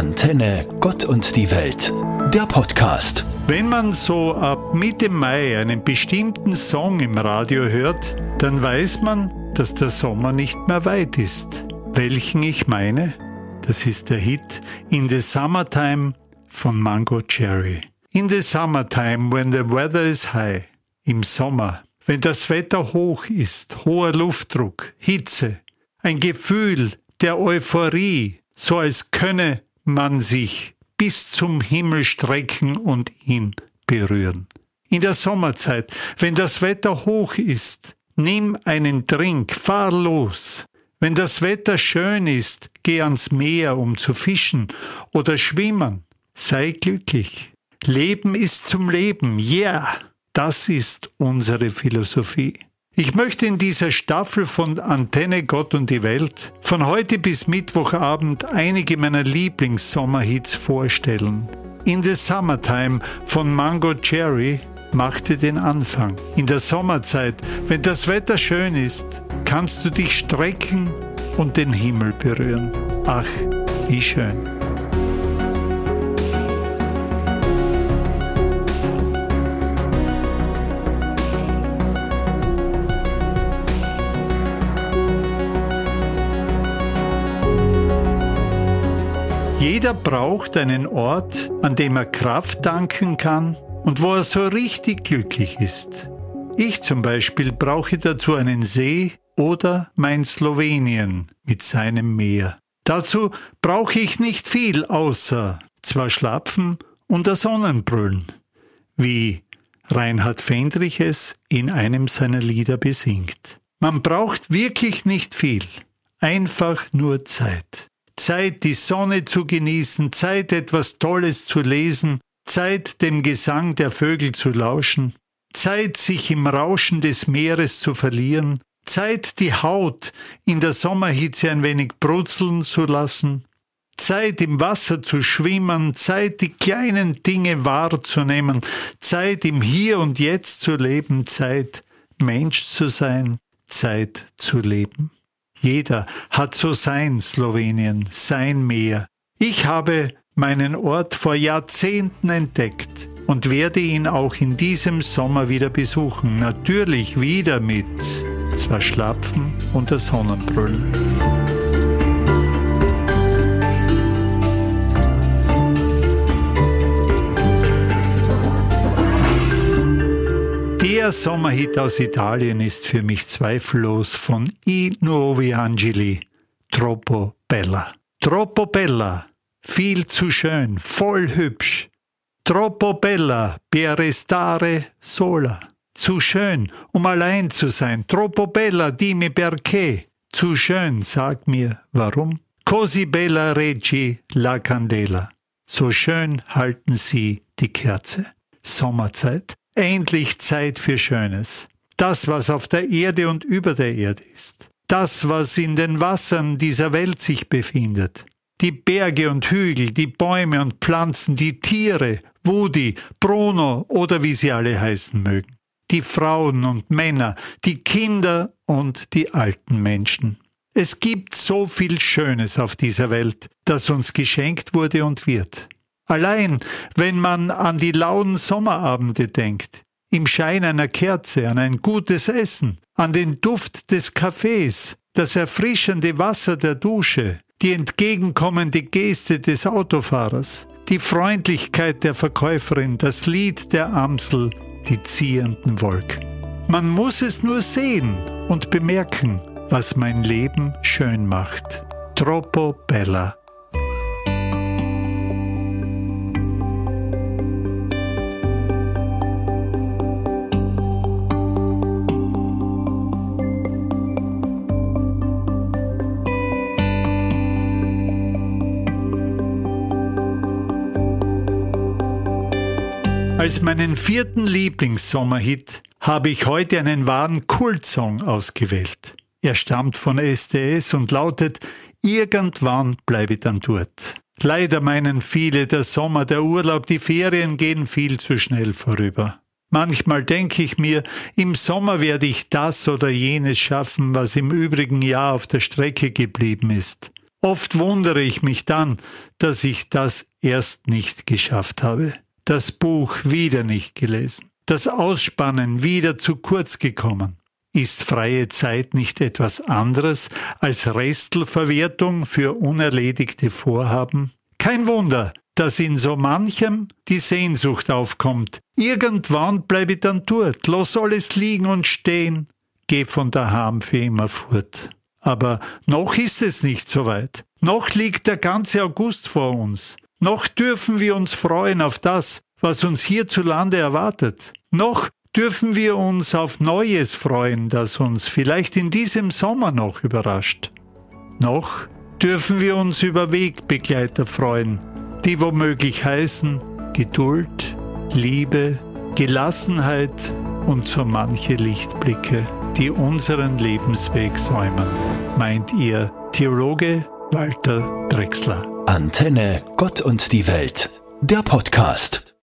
Antenne Gott und die Welt, der Podcast. Wenn man so ab Mitte Mai einen bestimmten Song im Radio hört, dann weiß man, dass der Sommer nicht mehr weit ist. Welchen ich meine? Das ist der Hit In the Summertime von Mango Cherry. In the summertime when the weather is high. Im Sommer, wenn das Wetter hoch ist, hoher Luftdruck, Hitze, ein Gefühl der Euphorie, so als könne man sich bis zum Himmel strecken und ihn berühren. In der Sommerzeit, wenn das Wetter hoch ist, nimm einen Trink, fahr los. Wenn das Wetter schön ist, geh ans Meer, um zu fischen oder schwimmen. Sei glücklich. Leben ist zum Leben, yeah! Das ist unsere Philosophie. Ich möchte in dieser Staffel von Antenne Gott und die Welt von heute bis Mittwochabend einige meiner Lieblings-Sommerhits vorstellen. In the Summertime von Mango Cherry machte den Anfang. In der Sommerzeit, wenn das Wetter schön ist, kannst du dich strecken und den Himmel berühren. Ach, wie schön. Jeder braucht einen Ort, an dem er Kraft tanken kann und wo er so richtig glücklich ist. Ich zum Beispiel brauche dazu einen See oder mein Slowenien mit seinem Meer. Dazu brauche ich nicht viel, außer zwar Schlapfen und das Sonnenbrüllen, wie Reinhard Fendrich es in einem seiner Lieder besingt. Man braucht wirklich nicht viel, einfach nur Zeit. Zeit, die Sonne zu genießen, Zeit, etwas Tolles zu lesen, Zeit, dem Gesang der Vögel zu lauschen, Zeit, sich im Rauschen des Meeres zu verlieren, Zeit, die Haut in der Sommerhitze ein wenig brutzeln zu lassen, Zeit, im Wasser zu schwimmen, Zeit, die kleinen Dinge wahrzunehmen, Zeit, im Hier und Jetzt zu leben, Zeit, Mensch zu sein, Zeit zu leben. Jeder hat so sein Slowenien, sein Meer. Ich habe meinen Ort vor Jahrzehnten entdeckt und werde ihn auch in diesem Sommer wieder besuchen. Natürlich wieder mit zwar Schlapfen und der Sonnenbrüllen. Der Sommerhit aus Italien ist für mich zweifellos von I Nuovi Angeli, Troppo Bella. Troppo Bella, viel zu schön, voll hübsch. Troppo Bella per restare sola. Zu schön, um allein zu sein. Troppo Bella, dimmi perché. Zu schön, sag mir, warum. Così bella reggi la candela. So schön halten Sie die Kerze. Sommerzeit. Endlich Zeit für Schönes. Das, was auf der Erde und über der Erde ist. Das, was in den Wassern dieser Welt sich befindet. Die Berge und Hügel, die Bäume und Pflanzen, die Tiere, Woody, Bruno oder wie sie alle heißen mögen. Die Frauen und Männer, die Kinder und die alten Menschen. Es gibt so viel Schönes auf dieser Welt, das uns geschenkt wurde und wird. Allein, wenn man an die lauen Sommerabende denkt, im Schein einer Kerze, an ein gutes Essen, an den Duft des Kaffees, das erfrischende Wasser der Dusche, die entgegenkommende Geste des Autofahrers, die Freundlichkeit der Verkäuferin, das Lied der Amsel, die ziehenden Wolken. Man muss es nur sehen und bemerken, was mein Leben schön macht. Troppo bella. Als meinen vierten Lieblingssommerhit habe ich heute einen wahren Kultsong ausgewählt. Er stammt von SDS und lautet »Irgendwann bleibe ich dann dort«. Leider meinen viele, der Sommer, der Urlaub, die Ferien gehen viel zu schnell vorüber. Manchmal denke ich mir, im Sommer werde ich das oder jenes schaffen, was im übrigen Jahr auf der Strecke geblieben ist. Oft wundere ich mich dann, dass ich das erst nicht geschafft habe. Das Buch wieder nicht gelesen. Das Ausspannen wieder zu kurz gekommen. Ist freie Zeit nicht etwas anderes als Restelverwertung für unerledigte Vorhaben? Kein Wunder, dass in so manchem die Sehnsucht aufkommt. Irgendwann bleibe ich dann dort, lass alles liegen und stehen, geh von daheim für immer fort. Aber noch ist es nicht so weit. Noch liegt der ganze August vor uns. Noch dürfen wir uns freuen auf das, was uns hierzulande erwartet. Noch dürfen wir uns auf Neues freuen, das uns vielleicht in diesem Sommer noch überrascht. Noch dürfen wir uns über Wegbegleiter freuen, die womöglich heißen Geduld, Liebe, Gelassenheit und so manche Lichtblicke, die unseren Lebensweg säumen, meint ihr Theologe Walter Drechsler. Antenne Gott und die Welt, der Podcast.